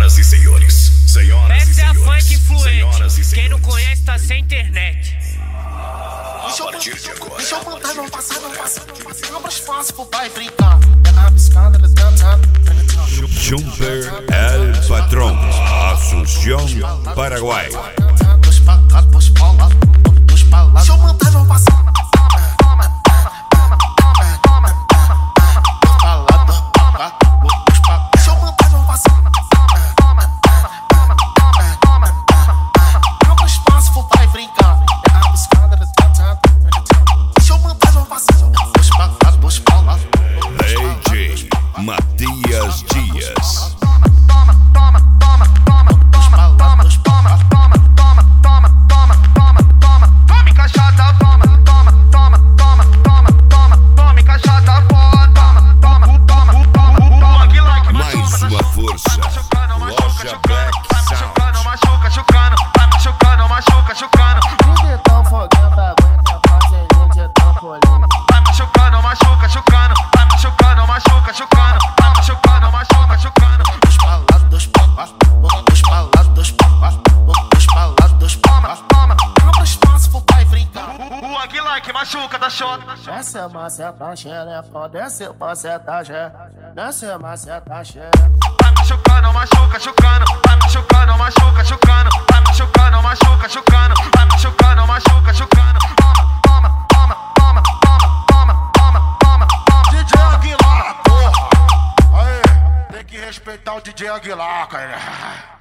Senhoras e senhores, senhoras e Essa é a senhores, funk senhoras e influente. Quem não senhores. conhece tá sem internet. A partir de agora. Deixa eu contar, não passa. Abra espaço pro pai brincar. Pega a piscada, eles dançando. Jumper El Patrón, Asunción, Paraguay. Dos pra lá, deixa eu contar, não passa. Matias Dias. Tome cachaça, tome cachaça foda. Mais uma força. Loja Black Sound. Machucando. Um dedão fogando, aguenta fazer um dedão colhendo. Vai machucando. Dos pra lá. Abra espaço pro pai brincar. O Aguilar que machuca da shot. Desce a maceta xereca, desce a maceta xereca, desce a maceta xereca. Vai machucando. DJ Aguilar, porra! Aí, tem que respeitar o DJ Aguilar, cara.